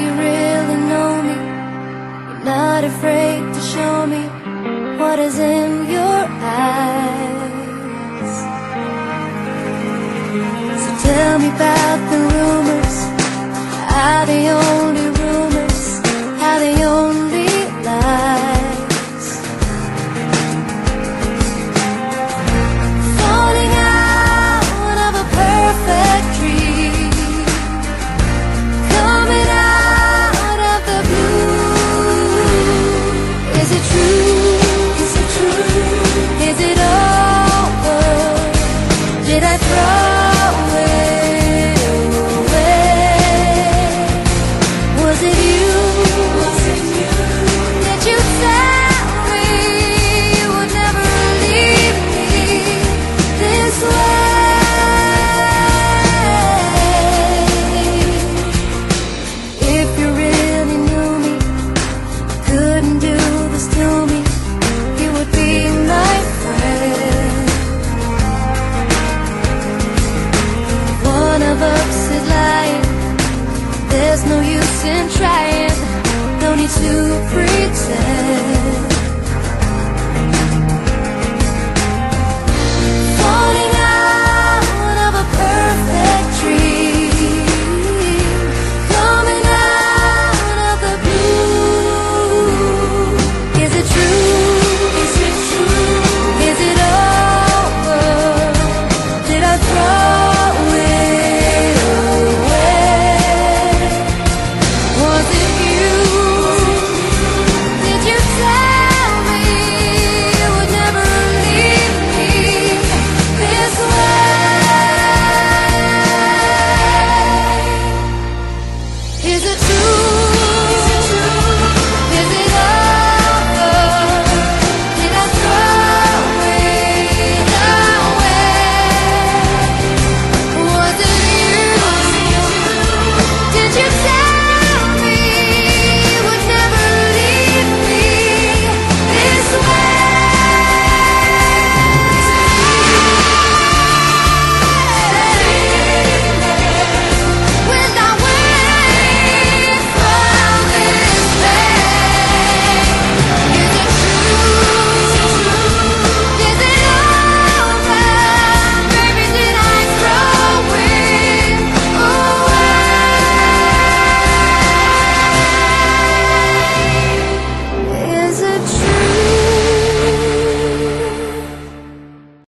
you really know me? You're not afraid to show me what is in your eyes. So tell me about the rumors. Are they only rumors? Are they only lies? Falling out of a perfect dream, coming out of the blue. Is it true? Is it true? Is it over? Did I throw it away? Was it you? Did you tell me you would never leave me this way? If you really knew me, couldn't do this to me, you would be my friend. One of us is lying, there's no use in trying, no need to pretend.